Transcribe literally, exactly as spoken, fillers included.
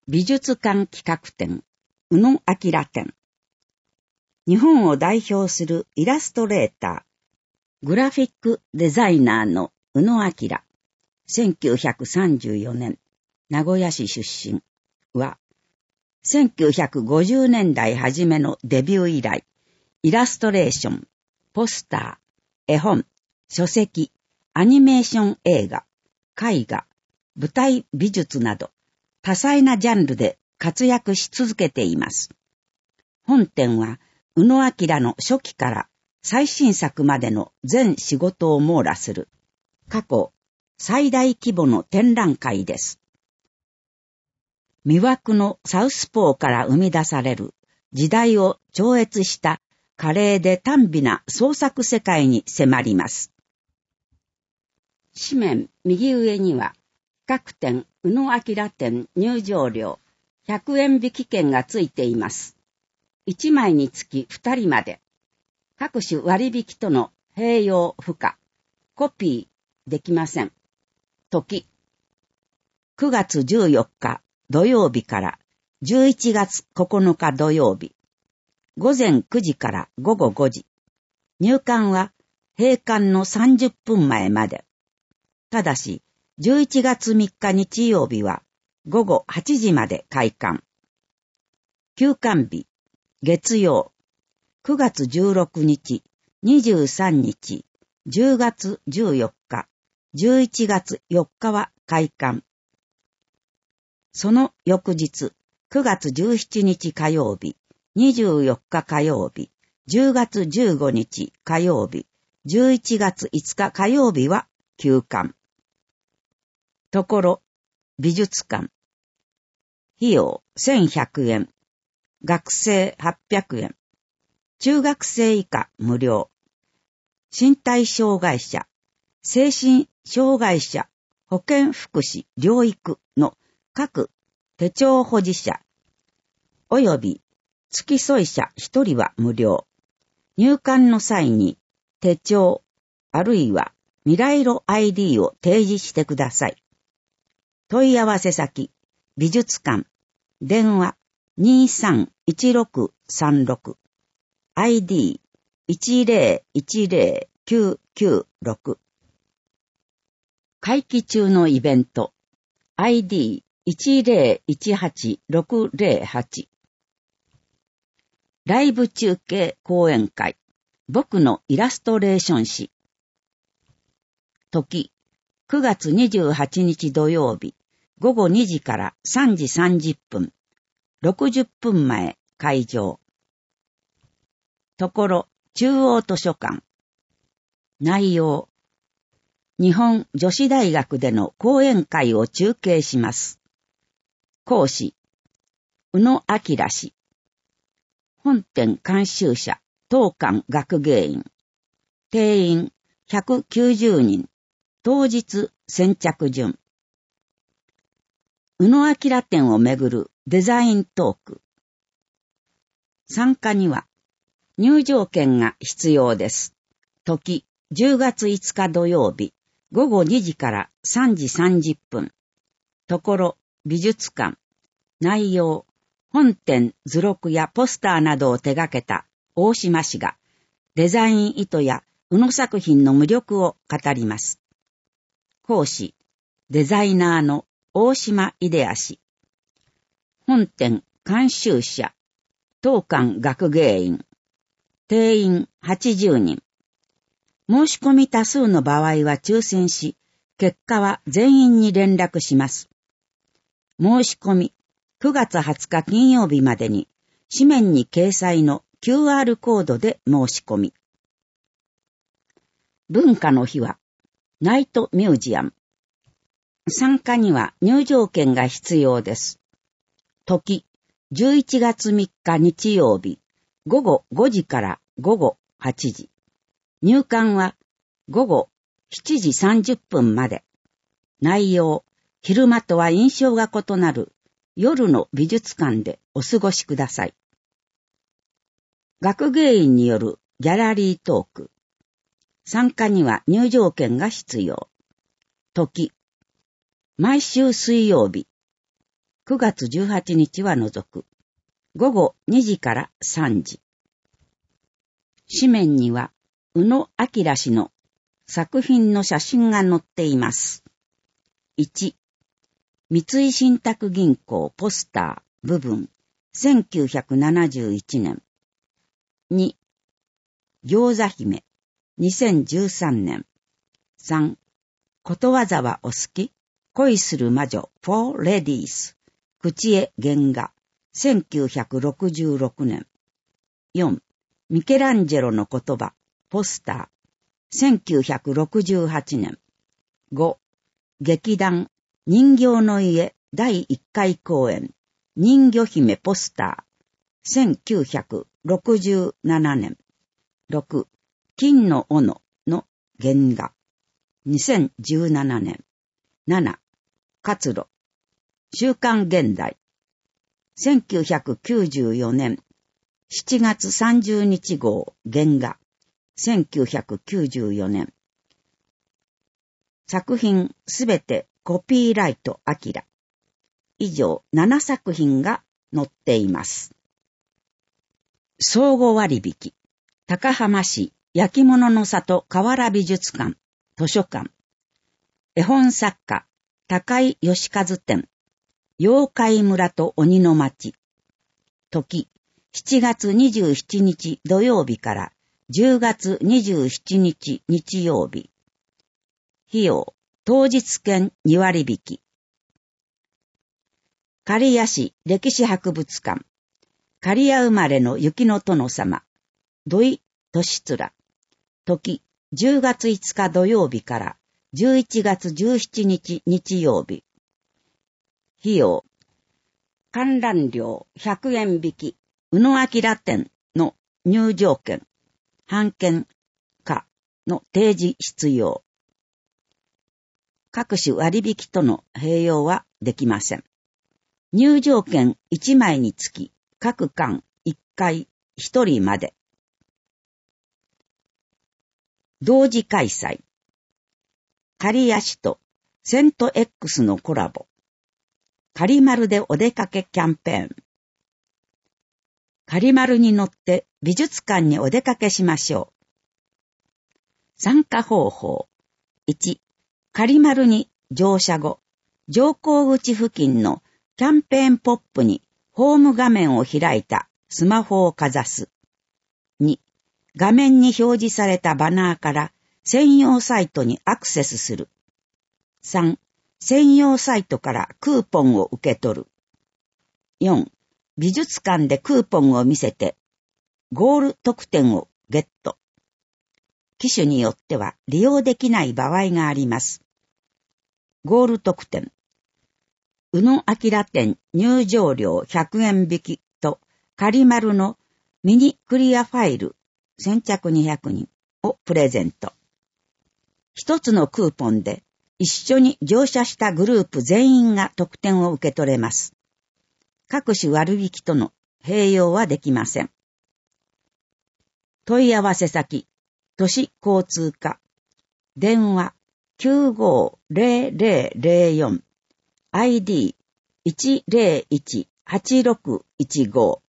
美術館企画展、宇野明展。日本を代表するイラストレーター、グラフィックデザイナーの宇野明、せんきゅうひゃくさんじゅうよねん、名古屋市出身は、せんきゅうひゃくごじゅうねんだい初めのデビュー以来、イラストレーション、ポスター、絵本、書籍、アニメーション映画、絵画、舞台美術など、多彩なジャンルで活躍し続けています。本展は、宇野明の初期から最新作までの全仕事を網羅する、過去最大規模の展覧会です。魅惑のサウスポーから生み出される時代を超越した華麗で短美な創作世界に迫ります。紙面右上には、各展宇野明展入場料ひゃくえん引き券がついています。いちまいにつきふたりまで。各種割引との併用不可。コピーできません。時。くがつじゅうよっか土曜日からじゅういちがつここのか土曜日。午前くじからごごごじ。入館は閉館のさんじゅっぷんまえまで。ただし、じゅういちがつみっか日曜日はごごはちじまで開館。休館日、月曜、くがつじゅうろくにち、にじゅうさんにち、じゅうがつじゅうよっか、じゅういちがつよっかは開館。その翌日、くがつじゅうしちにち火曜日、にじゅうよっか火曜日、じゅうがつじゅうごにち火曜日、じゅういちがついつか火曜日は休館。ところ、美術館。費用せんひゃくえん。学生はっぴゃくえん。中学生以下無料。身体障害者、精神障害者、保健福祉療育の各手帳保持者、および付き添い者ひとりは無料。入館の際に手帳、あるいは未来路 アイディー を提示してください。問い合わせ先、美術館、電話 にさんいちろくさんろく、アイディーいちぜろいちぜろきゅうきゅうろく。会期中のイベント、アイディーいちぜろいちはちろくぜろはち。ライブ中継講演会、僕のイラストレーション誌。時、くがつにじゅうはちにち土曜日、ごごにじからさんじさんじゅっぷん、ろくじゅっぷんまえ会場。ところ、中央図書館。内容、日本女子大学での講演会を中継します。講師、宇野明氏。本展監修者、当館学芸員。定員ひゃくきゅうじゅうにん。当日先着順。宇野明展をめぐるデザイントーク。参加には入場券が必要です。時じゅうがついつか土曜日、ごごにじからさんじさんじゅっぷん。ところ美術館。内容、本展図録やポスターなどを手掛けた大島氏がデザイン意図や宇野作品の魅力を語ります。講師、デザイナーの大島秀也氏。本展監修者、当館学芸員。定員はちじゅうにん。申し込み多数の場合は抽選し、結果は全員に連絡します。申し込み、くがつはつか金曜日までに、紙面に掲載の キューアール コードで申し込み。文化の日は、ナイトミュージアム。参加には入場券が必要です。時、じゅういちがつみっか日曜日、ごごごじからごごはちじ。入館はごごしちじさんじゅっぷんまで。内容、昼間とは印象が異なる夜の美術館でお過ごしください。学芸員によるギャラリートーク。参加には入場券が必要。時、毎週水曜日、 くがつじゅうはちにちは除く。ごごにじからさんじ。紙面には、宇野明氏の作品の写真が載っています。いち、三井信託銀行ポスター部分せんきゅうひゃくななじゅういちねん。に、餃子姫にせんじゅうさんねん。さん、ことわざはお好き恋する魔女 for ladies 口絵原画せんきゅうひゃくろくじゅうろくねん。よん、ミケランジェロの言葉ポスターせんきゅうひゃくろくじゅうはちねん。ご、劇団人形の家だいいっかい公演人魚姫ポスターせんきゅうひゃくろくじゅうななねん。ろく、金の斧の原画にせんじゅうななねん。なな、活路週刊現代せんきゅうひゃくきゅうじゅうよねんしちがつさんじゅうにち号原画せんきゅうひゃくきゅうじゅうよねん。作品すべてコピーライトアキラ。以上ななさく品が載っています。相互割引。高浜市焼き物の里河原美術館図書館。絵本作家高井義和展。妖怪村と鬼の町。時しちがつにじゅうしちにち土曜日からじゅうがつにじゅうしちにち日曜日。費用当日券にわり引き。刈谷市歴史博物館。刈谷生まれの雪の殿様。土井利貫。時じゅうがついつか土曜日からじゅういちがつじゅうしちにち日曜日。費用観覧料ひゃくえん引き。宇野明店の入場券。半券価の提示必要。各種割引との併用はできません。入場券いちまいにつき各館いっかいひとりまで。同時開催。刈谷市とセント X のコラボ。刈丸でお出かけキャンペーン。刈丸に乗って美術館にお出かけしましょう。参加方法。いち、刈丸に乗車後、乗降口付近のキャンペーンポップにホーム画面を開いたスマホをかざす。に、画面に表示されたバナーから専用サイトにアクセスする。さん、専用サイトからクーポンを受け取る。よん、美術館でクーポンを見せてゴール特典をゲット。機種によっては利用できない場合があります。ゴール特典。宇野明店入場料ひゃくえん引きと刈丸のミニクリアファイル先着にひゃくにんをプレゼント。一つのクーポンで一緒に乗車したグループ全員が特典を受け取れます。各種割引との併用はできません。問い合わせ先、都市交通課、電話 きゅうごゼロゼロゼロよん、アイディーいちゼロいちはちろくいちご。